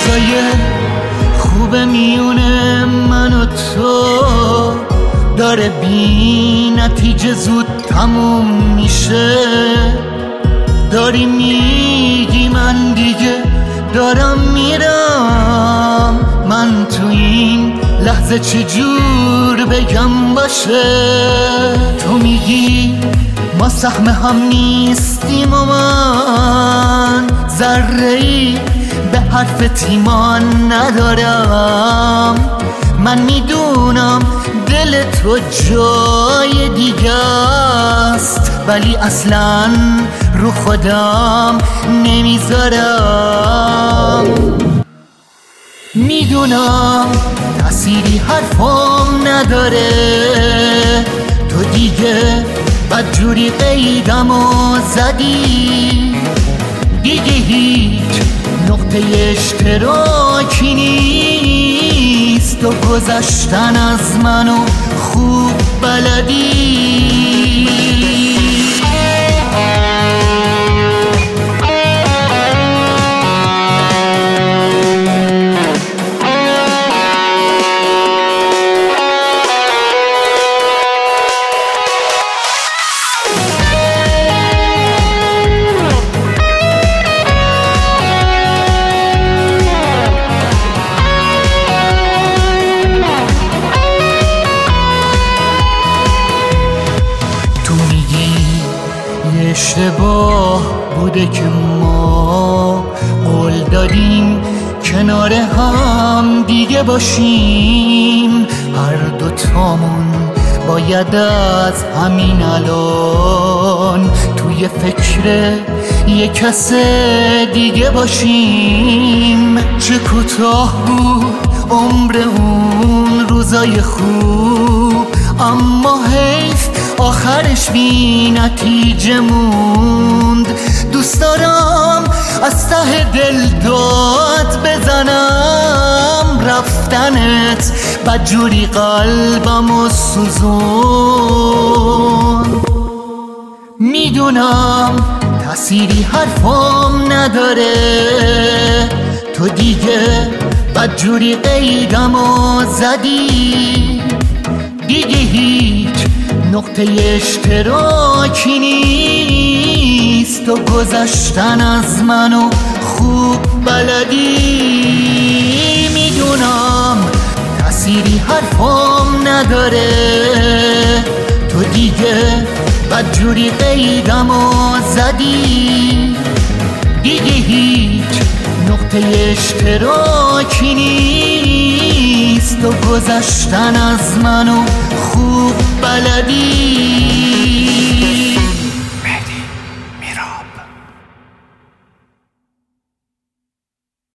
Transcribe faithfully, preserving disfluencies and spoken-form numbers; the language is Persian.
چیزای خوب میونه من و تو داره بی نتیجه زود تموم میشه. داری میگی من دیگه دارم میرم، من تو این لحظه چجور بگم باشه؟ تو میگی ما سهم هم نیستیم و من ذره‌ای به حرف تیمان ندارم. من میدونم دل تو جای دیگه است، ولی اصلا رو خودم نمیذارم. میدونم تأثیری حرفم نداره، تو دیگه بدجوری قیدم و زدی. دیگه هیچ نقطه اشتراکی نیست، و گذشتن از منو خوب بلدی. اشتباه بوده که ما قول دادیم کنار هم دیگه باشیم. هر دوتامون باید از همین الان توی فکر یه کس دیگه باشیم. چه کوتاه بود عمر اون روزای خوب، اما حیف آخرش بی نتیجه موند. دوست دارم از ته دل داد بزنم، رفتنت بدجوری قلبم و سوزون. میدونم تأثیری حرفم نداره، تو دیگه بدجوری قیدم و زدی. دیگه هیچ نقطه اشتراکی نیست، و گذشتن از منو خوب بلدی. میدونم تأثیری حرفم نداره، تو دیگه بدجوری قیدم و زدی. دیگه هیچ نقطه اشتراکی نیست، و گذشتن از منو خوب بلدی.